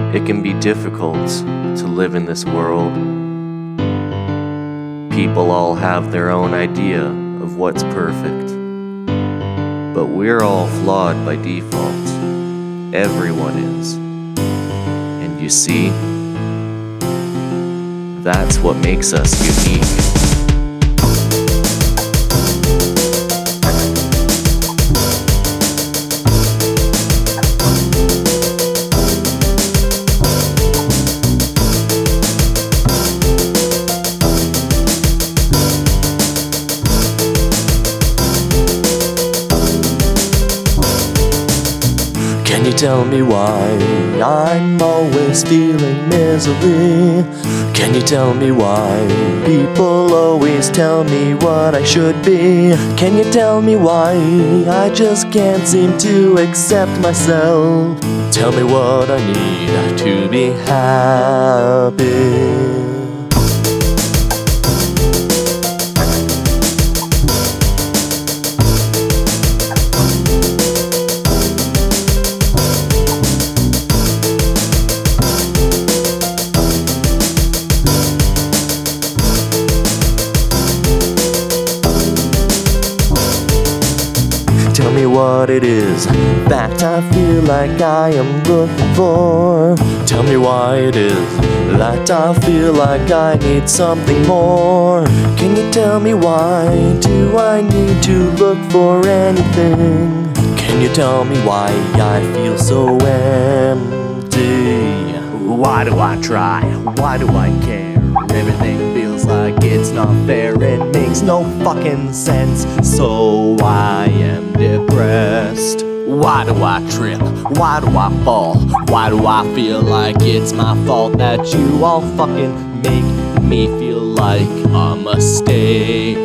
It can be difficult to live in this world. People all have their own idea of what's perfect. But we're all flawed by default. Everyone is. And you see, that's what makes us unique. Can you tell me why I'm always feeling misery? Can you tell me why people always tell me what I should be? Can you tell me why I just can't seem to accept myself? Tell me what I need to be happy. Tell me what it is that I feel like I am looking for. Tell me why it is that I feel like I need something more. Can you tell me why do I need to look for anything? Can you tell me why I feel so empty? Why do I try? Why do I care? Everything feels like it's not fair. It makes no fucking sense. So I am depressed. Why do I trip? Why do I fall? Why do I feel like it's my fault that you all fucking make me feel like a mistake?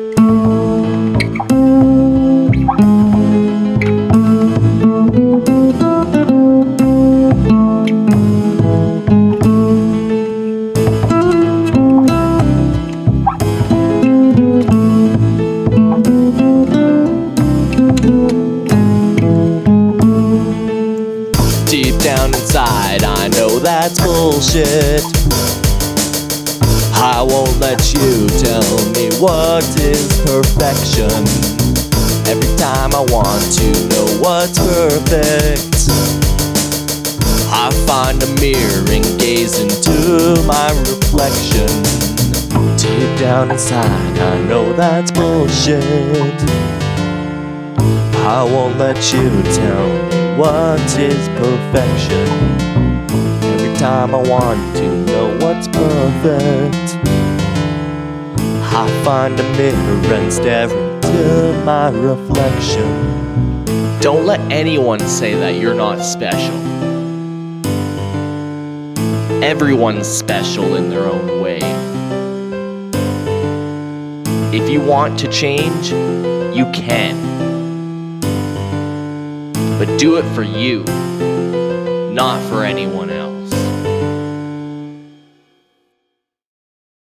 Deep down inside, I know that's bullshit. I won't let you tell me what is perfection. Every time I want to know what's perfect, I find a mirror and gaze into my reflection. Deep down inside, I know that's bullshit. I won't let you tell me what is perfection. Every time I want to know what's perfect, I find a mirror and stare into my reflection. Don't let anyone say that you're not special. Everyone's special in their own way. If you want to change, you can. But do it for you, not for anyone else.